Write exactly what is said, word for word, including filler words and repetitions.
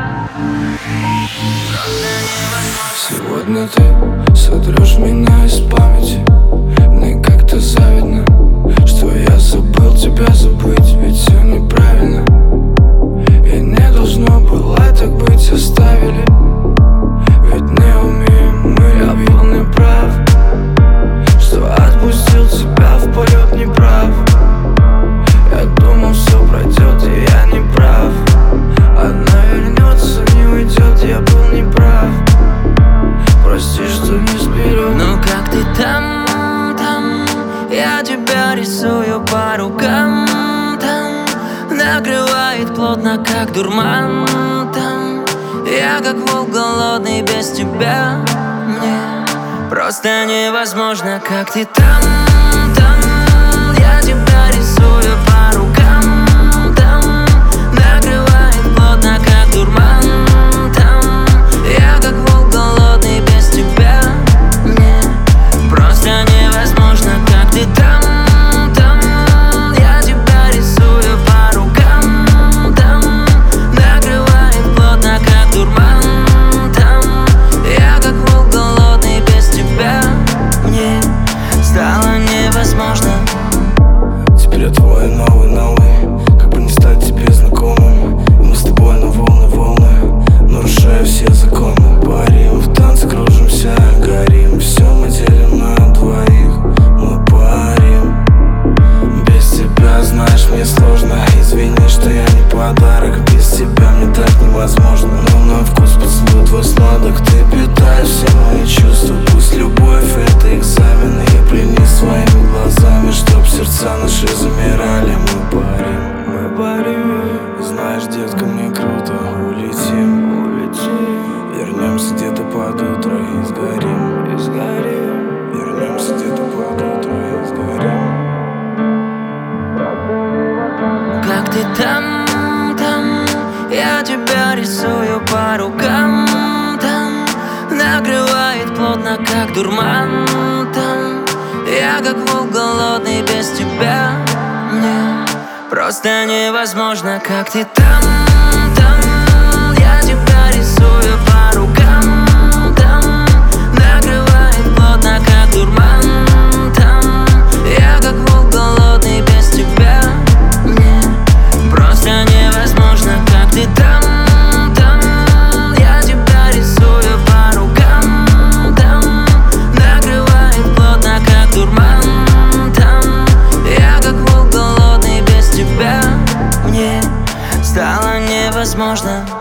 Сегодня ты сотрешь меня из памяти. Мне как-то завидно, что я забыл тебя забыть. Ведь все неправильно, и не должно было так быть. Оставили, ведь не умеем мы. Я был неправ, что отпустил тебя в полет неправ. Я думал, все пройдет, и я не прав. Она вернется, не уйдет, я был неправ. Прости, что не сберег. Ну как ты там, там? Я тебя рисую по рукам. Там накрывает плотно, как дурман. Там я как волк голодный без тебя. Мне просто невозможно. Как ты там, там? Я тебя рисую по рукам. Там накрывает плотно, как дурман. Там я как волк голодный без тебя. Мне просто невозможно. Как ты там, там? Я тебя рисую по рукам. Там накрывает плотно, как дурман. Там я как волк голодный без тебя. Мне стало невозможно. Теперь я твой новый, новый. Как бы не стать тебе знакомым. И мы с тобой на волны, волны, нарушая все законы. Парим в танце, кружимся, горим. Все мы делим на двоих. Мы парим. Без тебя, знаешь, мне сложно. Извини, что я не подарок. Без тебя мне так невозможно. Но на вкус поцелуй твой сладок. Ты питаешь все мои чувства. Пусть любовь это экзамен. И пленись своими глазами, чтоб сердца наши замирали. Мы парим, мы парим. Знаешь, детка, мне круто. Улетим, улетим. Вернемся где-то под утро и сгорим, и сгорим. Вернемся где-то под утро и сгорим. Как ты там, там? Я тебя рисую по рукам. Там накрывает плотно, как дурман. Там я как волк голодный без тебя. Мне просто невозможно. Как ты там, там? Я тебя рисую по рукам. Там накрывает плотно, как дурман. Там я как волк голодный без тебя. Мне просто невозможно. Как ты там, там? Я тебя рисую по рукам. Там накрывает плотно, как дурман. Там я как волк голодный без тебя. Мне стало невозможно.